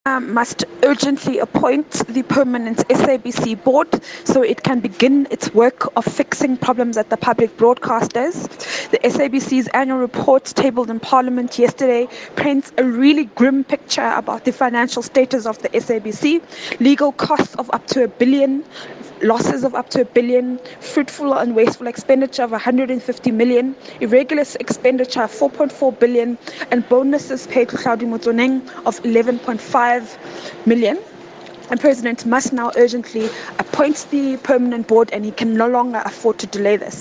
Must urgently appoint the permanent SABC board so it can begin its work of fixing problems at the public broadcasters. The SABC's annual report tabled in Parliament yesterday paints a really grim picture about the financial status of the SABC. Legal costs of up to $1 billion, losses of up to $1 billion, fruitful and wasteful expenditure of 150 million, irregular expenditure of 4.4 billion, and bonuses paid to Hlaudi Motsoeneng of 11.5 million. The President must now urgently appoint the permanent board, and he can no longer afford to delay this.